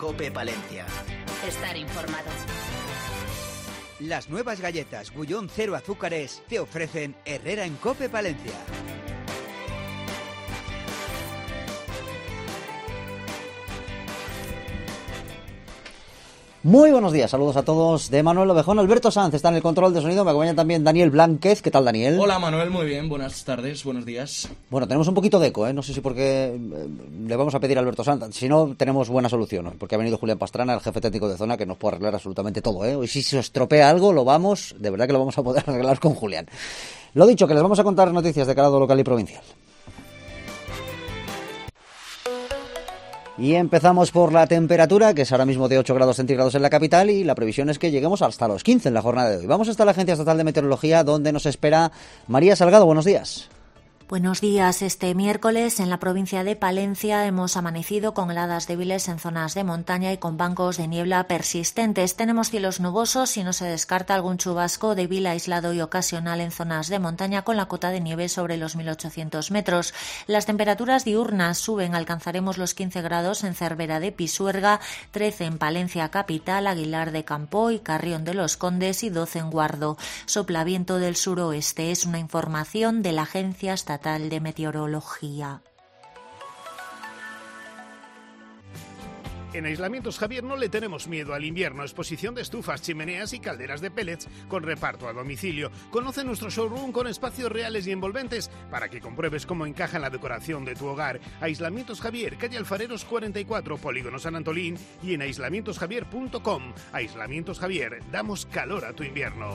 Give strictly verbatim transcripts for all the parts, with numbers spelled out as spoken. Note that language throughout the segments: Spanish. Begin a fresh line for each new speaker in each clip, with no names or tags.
COPE Palencia.
Estar informado.
Las nuevas galletas Bullón Cero Azúcares te ofrecen Herrera en COPE Palencia.
Muy buenos días, saludos a todos de Manuel Ovejón. Alberto Sanz está en el control de sonido, me acompaña también Daniel Blánquez. ¿Qué tal, Daniel?
Hola, Manuel, muy bien, buenas tardes, buenos días.
Bueno, tenemos un poquito de eco, ¿eh? No sé si porque eh, le vamos a pedir a Alberto Sanz, si no, tenemos buena solución, ¿no? Porque ha venido Julián Pastrana, el jefe técnico de zona, que nos puede arreglar absolutamente todo, ¿eh? Hoy si se estropea algo, lo vamos, de verdad que lo vamos a poder arreglar con Julián. Lo dicho, que les vamos a contar noticias de calado local y provincial. Y empezamos por la temperatura, que es ahora mismo de ocho grados centígrados en la capital, y la previsión es que lleguemos hasta los quince en la jornada de hoy. Vamos hasta la Agencia Estatal de Meteorología, donde nos espera María Salgado. Buenos días.
Buenos días. Este miércoles en la provincia de Palencia hemos amanecido con heladas débiles en zonas de montaña y con bancos de niebla persistentes. Tenemos cielos nubosos y no se descarta algún chubasco débil, aislado y ocasional en zonas de montaña con la cota de nieve sobre los mil ochocientos metros. Las temperaturas diurnas suben, alcanzaremos los quince grados en Cervera de Pisuerga, trece en Palencia capital, Aguilar de Campo y Carrión de los Condes y doce en Guardo. Sopla viento del suroeste. Es una información de la Agencia Estatal de Meteorología.
En Aislamientos Javier no le tenemos miedo al invierno. Exposición de estufas, chimeneas y calderas de pellets con reparto a domicilio. Conoce nuestro showroom con espacios reales y envolventes para que compruebes cómo encaja en la decoración de tu hogar. Aislamientos Javier, calle Alfareros cuarenta y cuatro, Polígono San Antolín, y en aislamientos javier punto com. Aislamientos Javier, damos calor a tu invierno.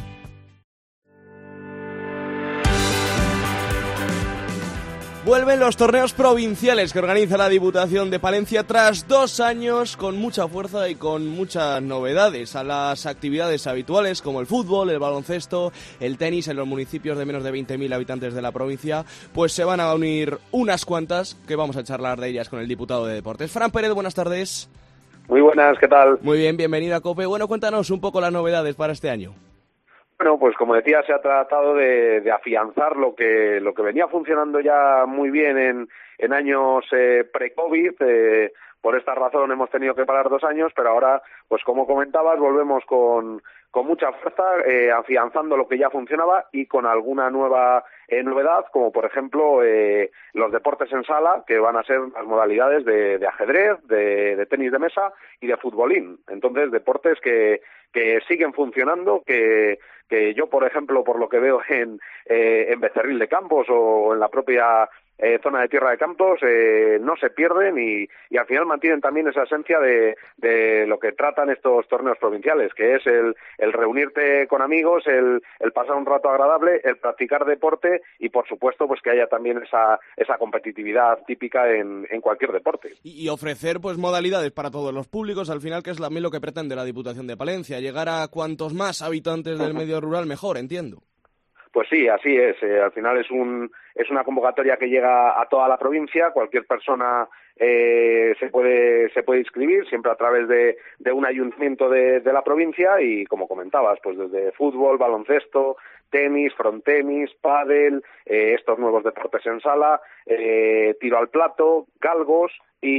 Vuelven los torneos provinciales que organiza la Diputación de Palencia tras dos años con mucha fuerza y con muchas novedades a las actividades habituales como el fútbol, el baloncesto, el tenis en los municipios de menos de veinte mil habitantes de la provincia. Pues se van a unir unas cuantas que vamos a charlar de ellas con el diputado de Deportes. Fran Pérez, buenas tardes.
Muy buenas, ¿qué tal?
Muy bien, bienvenido a COPE. Bueno, cuéntanos un poco las novedades para este año.
Bueno, pues como decía, se ha tratado de, de afianzar lo que lo que venía funcionando ya muy bien en, en años eh, pre-COVID. Eh, por esta razón hemos tenido que parar dos años, pero ahora, pues como comentabas, volvemos con, con mucha fuerza, eh, afianzando lo que ya funcionaba y con alguna nueva eh, novedad, como por ejemplo eh, los deportes en sala, que van a ser las modalidades de, de ajedrez, de, de tenis de mesa y de futbolín. Entonces, deportes que, que siguen funcionando, que que yo, por ejemplo, por lo que veo en, eh, en Becerril de Campos o en la propia eh, zona de Tierra de Campos, eh, no se pierden y, y al final mantienen también esa esencia de, de lo que tratan estos torneos provinciales, que es el, el reunirte con amigos, el, el pasar un rato agradable, el practicar deporte y, por supuesto, pues que haya también esa, esa competitividad típica en, en cualquier deporte.
Y, y ofrecer pues modalidades para todos los públicos, al final, que es también lo que pretende la Diputación de Palencia, llegar a cuantos más habitantes del medio rural mejor, entiendo.
Pues sí, así es. Eh, al final es un es una convocatoria que llega a toda la provincia. Cualquier persona eh, se puede se puede inscribir, siempre a través de, de un ayuntamiento de, de la provincia y, como comentabas, pues desde fútbol, baloncesto, tenis, frontenis, pádel, eh, estos nuevos deportes en sala, eh, tiro al plato, galgos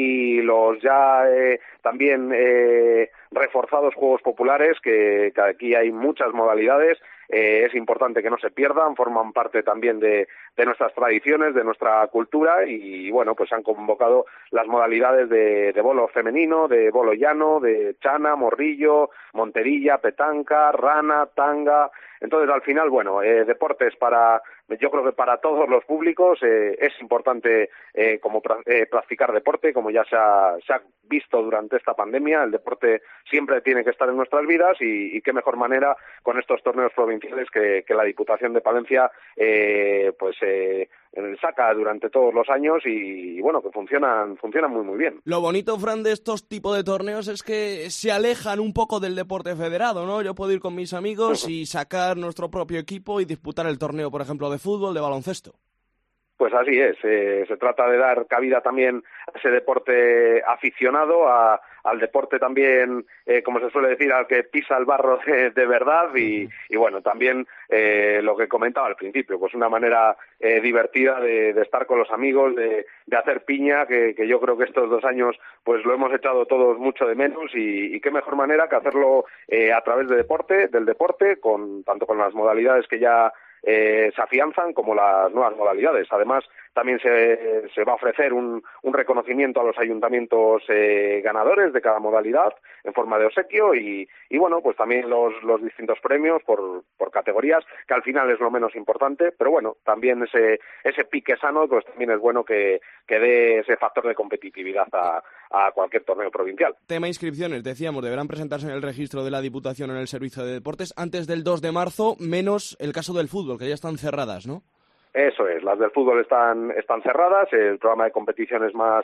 y los ya eh, también eh, reforzados juegos populares, que, que aquí hay muchas modalidades. Eh, es importante que no se pierdan, forman parte también de, de nuestras tradiciones, de nuestra cultura y, bueno, pues han convocado las modalidades de, de bolo femenino, de bolo llano, de chana, morrillo, monterilla, petanca, rana, tanga. Entonces, al final, bueno, eh, deportes para, yo creo que para todos los públicos. Eh, es importante eh, como pra, eh, practicar deporte, como ya se ha, se ha visto durante esta pandemia. El deporte siempre tiene que estar en nuestras vidas y, y qué mejor manera con estos torneos provinciales que, que la Diputación de Palencia eh, pues eh, saca durante todos los años y, y bueno, que funcionan funcionan muy muy bien.
Lo bonito, Fran, de estos tipos de torneos es que se alejan un poco del deporte federado, ¿no? Yo puedo ir con mis amigos y sacar nuestro propio equipo y disputar el torneo, por ejemplo, de fútbol, de baloncesto.
Pues así es, eh, se trata de dar cabida también a ese deporte aficionado, a, al deporte también, eh, como se suele decir, al que pisa el barro de, de verdad y, y bueno, también eh, lo que comentaba al principio, pues una manera eh, divertida de, de estar con los amigos, de, de hacer piña, que, que yo creo que estos dos años pues lo hemos echado todos mucho de menos y, y qué mejor manera que hacerlo eh, a través de deporte, del deporte, con tanto con las modalidades que ya Eh, se afianzan como las nuevas modalidades. Además, también se, se va a ofrecer un, un reconocimiento a los ayuntamientos eh, ganadores de cada modalidad en forma de obsequio y, y bueno, pues también los, los distintos premios por, por categorías, que al final es lo menos importante, pero bueno, también ese, ese pique sano, pues también es bueno que, que dé ese factor de competitividad a, a cualquier torneo provincial.
Tema inscripciones, decíamos, deberán presentarse en el registro de la Diputación en el Servicio de Deportes antes del dos de marzo, menos el caso del fútbol, que ya están cerradas, ¿no?
Eso es, las del fútbol están están cerradas, el programa de competición es más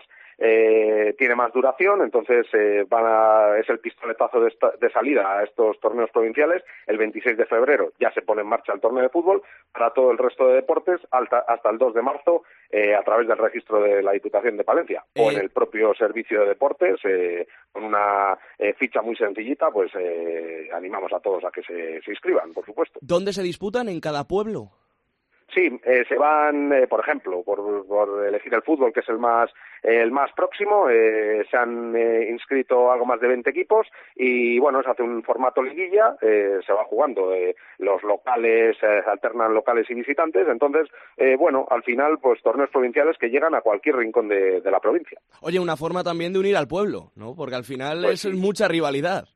eh, tiene más duración, entonces eh, van a, es el pistoletazo de, esta, de salida a estos torneos provinciales. El veintiséis de febrero ya se pone en marcha el torneo de fútbol. Para todo el resto de deportes hasta, hasta el dos de marzo eh, a través del registro de la Diputación de Palencia eh... o en el propio Servicio de Deportes eh, con una eh, ficha muy sencillita, pues eh, animamos a todos a que se, se inscriban, por supuesto.
¿Dónde se disputan? ¿En cada pueblo?
Sí, eh, se van, eh, por ejemplo, por, por elegir el fútbol, que es el más eh, el más próximo, eh, se han eh, inscrito algo más de veinte equipos y, bueno, se hace un formato liguilla, eh, se va jugando, eh, los locales, eh, se alternan locales y visitantes, entonces, eh, bueno, al final, pues torneos provinciales que llegan a cualquier rincón de, de la provincia.
Oye, una forma también de unir al pueblo, ¿no? Porque al final
pues
es
sí.
mucha rivalidad.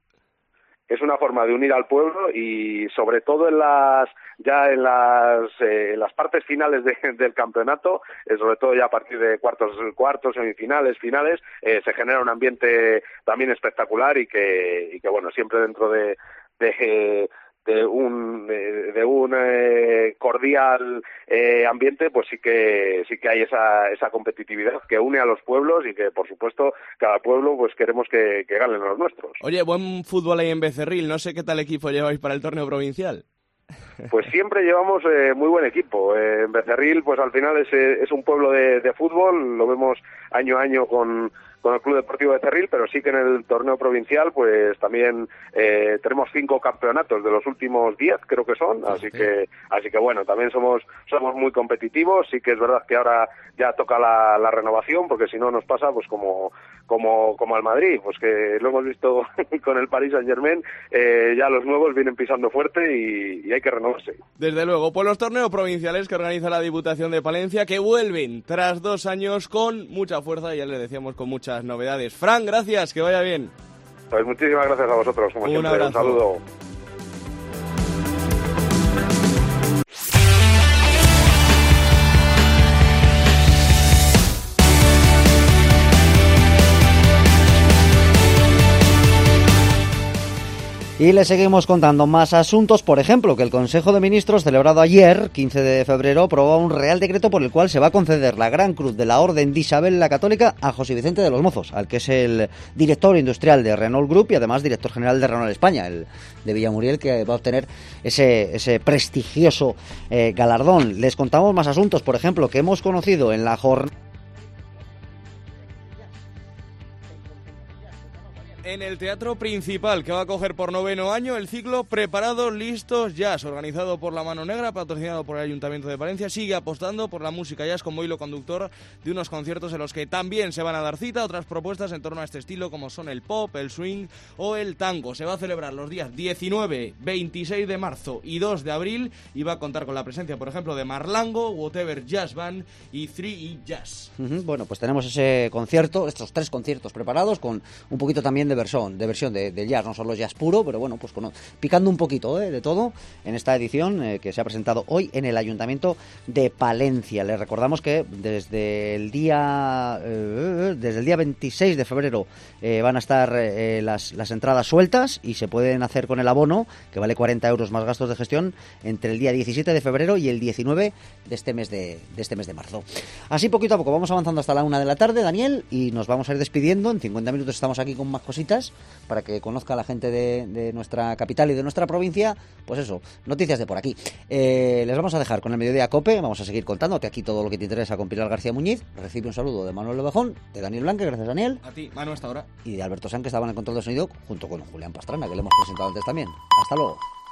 Es una forma de unir al pueblo y sobre todo en las ya en las eh, en las partes finales de, del campeonato, eh, sobre todo ya a partir de cuartos, cuartos, semifinales, finales, eh, se genera un ambiente también espectacular y que y que bueno, siempre dentro de de de un de, de un eh, cordial eh, ambiente, pues sí que sí que hay esa esa competitividad que une a los pueblos y que por supuesto cada pueblo pues queremos que, que ganen los nuestros.
Oye, buen fútbol ahí en Becerril, no sé qué tal equipo lleváis para el torneo provincial.
Pues siempre llevamos eh, muy buen equipo. Eh, en Becerril, pues al final es, es un pueblo de, de fútbol, lo vemos año a año con, con el Club Deportivo Becerril, pero sí que en el torneo provincial, pues también eh, tenemos cinco campeonatos de los últimos diez, creo que son, así que, así que bueno, también somos, somos muy competitivos. Sí que es verdad que ahora ya toca la, la renovación, porque si no nos pasa, pues como, como, como al Madrid, pues que lo hemos visto con el Paris Saint-Germain, eh, ya los nuevos vienen pisando fuerte y, y hay que renovarse.
Desde luego, pues los torneos provinciales que organiza la Diputación de Palencia, que vuelven tras dos años con mucha fuerza, y ya les decíamos con muchas novedades. Fran, gracias, que vaya bien.
Pues muchísimas gracias a vosotros, como
Un
siempre.
abrazo.
Un saludo.
Y le seguimos contando más asuntos, por ejemplo, que el Consejo de Ministros, celebrado ayer, quince de febrero, aprobó un Real Decreto por el cual se va a conceder la Gran Cruz de la Orden de Isabel la Católica a José Vicente de los Mozos, al que es el director industrial de Renault Group y además director general de Renault España, el de Villamuriel, que va a obtener ese, ese prestigioso eh, galardón. Les contamos más asuntos, por ejemplo, que hemos conocido en la jornada.
En el Teatro Principal, que va a coger por noveno año el ciclo Preparados, Listos, Jazz, organizado por La Mano Negra, patrocinado por el Ayuntamiento de Palencia, sigue apostando por la música jazz como hilo conductor de unos conciertos en los que también se van a dar cita a otras propuestas en torno a este estilo, como son el pop, el swing o el tango. Se va a celebrar los días diecinueve, veintiséis de marzo y dos de abril y va a contar con la presencia, por ejemplo, de Marlango, Whatever Jazz Band y tres E Jazz.
Uh-huh. Bueno, pues tenemos ese concierto, estos tres conciertos preparados con un poquito también de versión de versión de, de jazz, no solo jazz puro, pero bueno, pues con, picando un poquito eh, de todo en esta edición eh, que se ha presentado hoy en el Ayuntamiento de Palencia. Les recordamos que desde el día eh, desde el día veintiséis de febrero eh, van a estar eh, las, las entradas sueltas y se pueden hacer con el abono, que vale cuarenta euros más gastos de gestión, entre el día diecisiete de febrero y el diecinueve de este mes de, de este mes de marzo. Así poquito a poco vamos avanzando hasta la una de la tarde, Daniel, y nos vamos a ir despidiendo. En cincuenta minutos estamos aquí con más cositas cositas para que conozca la gente de, de nuestra capital y de nuestra provincia, pues eso, noticias de por aquí. Eh, les vamos a dejar con el Mediodía Cope, vamos a seguir contándote aquí todo lo que te interesa con Pilar García Muñiz. Recibe un saludo de Manuel Lobejón, de Daniel Blanque, gracias Daniel.
A ti, Manu, hasta ahora.
Y de Alberto San, que estaba en el control de sonido junto con Julián Pastrana, que le hemos presentado antes también. Hasta luego.